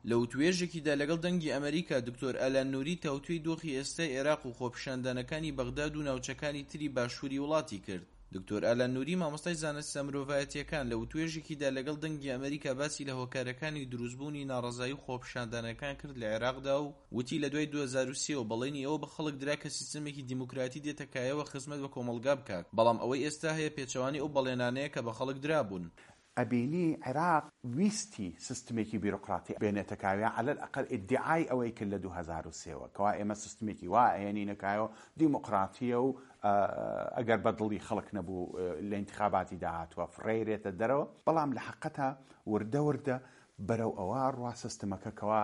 لەو توێژێکیدا لەگەڵ دەنگی ئەمریکا دکتۆر ئالان نووری تاوتوێی دۆخی ئێستای عێراق و خۆپیشاندانەکانی بەغداد و ناوچەکانی تری باشووری وڵاتی کرد. دکتۆر ئالان نووری مامۆستای زانستە مرۆڤایەتیەکان لەو توێژێکیدا لەگەڵ دەنگی ئەمریکا باسی لە هۆکارەکانی دروستبوونی ناڕەزایی و خۆپیشاندانەکان کرد لە عێراقدا و وتی لە دوای 2023 و بەڵێنی ئەوە بە خەڵک درا کە سیستەمێکی دیموکراتی دێتە کایەوە خزمەت بە کۆمەلگا بکات، بەڵام ئەوەی ئێستا هەیە پێچەوانی ئەو بەڵێنانەیە کە بە خەڵک درابوون. ئەبینی عێراق ویستی سیستمێکی بیرۆقراتی بێنێتەکاویە على الأقل ادعای ئەوەی کرد لە 2023 کەوا ئێمە سیستمێکی وا ئەیەنینەکایەوە دیموقراتیە و ئەگەر بەدڵی خەڵک نەبوو لە انتخاباتی داهاتوە فڕێرێتە دەرەوە، بەڵام لە حەقەتە وردە وردە بەرەو ئەوە ڕوا سیستمەکە کەوا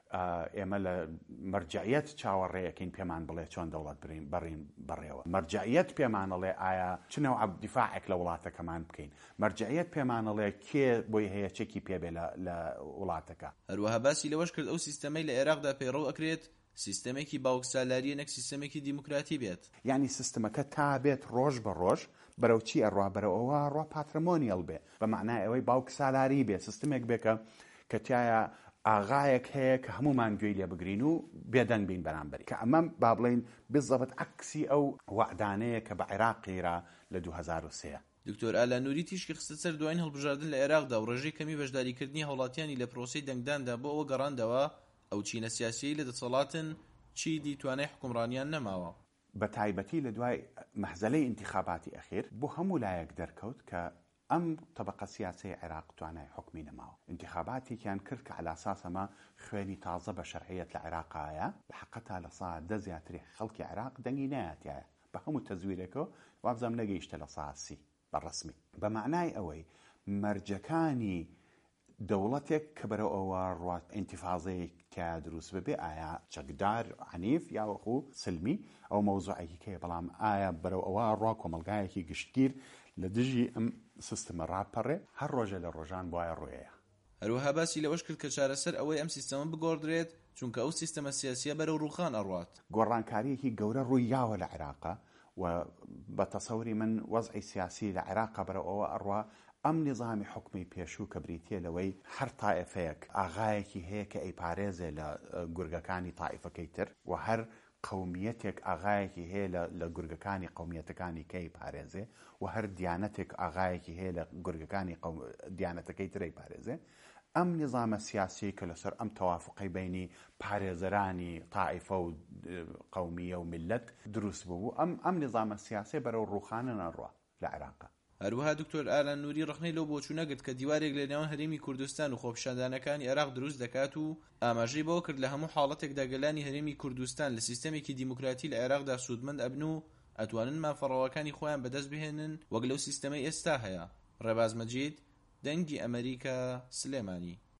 ئێمە لە مەرجعیەت چاوەڕێیەکەین پێمان بڵێ چۆن دەوڵەت بڕین بەڕێوە. مەرجعیەت پێمانەڵێ ئایا چنەوە دیفاعێک لە وڵاتەکەمان بکەین، مەرجعیەت پێمانەڵێ کێ بۆی هەیە چێکی پێبێ لە وڵاتەکە. هەروەها باسی لەوەش کرد ئەو سیستەمەی لە عێراقدا پەیڕەو ئەکرێت سیستەمێکی باوکسالاریە نەک سیستەمێکی دیموکراتی بێت. یعنی سیستەمەکە تا بێت ڕۆژ بە ڕۆژ بەرەو چی ئەڕوا بەرەوەوە ڕوا پاترمۆنیەڵ بێ، بە معنای ئەوەی باوکسالاری بێ، سیستمێک بێکە کە تایە ئاغایەک هەیە کە هەمومان گوێی لێ بگرین و بێدەنگ بین بەرامبەری، کە ئەمە با بڵێن بزەبت عەکسی ئەو وعدانەیە کە بە عێراقیرا لە 2023. دکتۆر ئالان نووری تیشکی خستە سەر دوایین هەڵبژاردن لە عێراقدا و ڕێژەی کەمی بەشداریکردنی هەوڵاتیانی لە پرۆسەی دەنگداندا بۆ ئەوە گەڕاندەوە ئەو چینە سیاسی لە دەسەڵاتن چی دیتوانای حکومڕانیان نەماوە. بە تایبەتی لە دوای مەحزەلەی انتخاباتی ئەخیر بۆ هەموو لایەک دەرکەوت کە ئەم طبقە سیاسی عێراق توانای حکمی نەماوە. انتخاباتێکیان کرد کە على ئاساس ئەمە خوێنی تازە بە شەرعیەت لە عێراقایە، لە حەقەتا لە ساعت 10 زیاتری خەڵکی عێراق دەنگی نایەتایە بە هەموو تەزویرێکەوە وابزەم نەگەیشتە لە ساعت 30 بەڕەسمی، بە معنای ئەوەی مەرجەکانی دەوڵەتێک کە بەرەو ئەوە ڕوات ئینتیفاضەیەک کە دروست ببێ ئایا چەکدار عنیف یا وەخو سلمی ئەو مەوزوعێکی کەیە، بەڵام ئایا بەرەو ئەوە ڕوا کۆمەلگایەکی گشتگیر لە دژی ئەم سیستەمە ڕاپەڕێ هەر ڕۆژە لە ڕۆژان بۆیە ڕوەیە. هەروەها باسی لەوەش کرد کە چارەسەر ئەوەی ئەم سیستەمە بگۆڕدرێت چونکە ئەو سیستەمە سیاسیە بەرەو ڕووخان ئەڕوات. گۆڕانکاریەکی گەورە ڕووی یاوە لە عێراقا و بە تەسەوری من وەزعی سیاسی لە عێراقا بەرەو ئەوە ئەڕوا ئەم نظامی حکمی پێشوو کە بریتیە لەوەی هەر تائفەیەک ئاغایەکی هەیە کە ئەیپارێزێ لە گورگەکانی تائیفەکەی تر و هەر قومیەتێک ئاغایەکی هەیە لە گورگەکانی قومیەتەکانی کەی پارێزێ و هەر دیانەتێک ئاغایەکی هەیە لە گورگەکانی دیانەتەکەی ترەی پارێزێ. ئەم نظامە سیاسی کە لەسەر ئەم تەوافقی بینی پارێزەرانی تائیفە و قومیە و ملت دروست بوو، ئەم نظامە سیاسی بەرەو ڕووخانە نەڕوا لە عێراقا. هەروەها دکتۆر ئالان نووری ڕخنەی لەو بۆچوو نەگرت کە دیوارێک لە نێوان هەرێمی کوردستان و خۆپیشاندانەکانی عێراق دروست دەکات و ئاماژەی بەوە کرد لە هەموو حاڵەتێکدا گەلانی هەرێمی کوردستان لە سیستەمێکی دیموکراتی لە عێراقدا سوودمەند ئەبن و ئەتوانن مافەڕەوەکانی خۆیان بەدەست بهێنن وەک لەو سیستەمەی ئێستا هەیە. ڕێباز مەجید، دەنگی ئەمریکا، سلێمانی.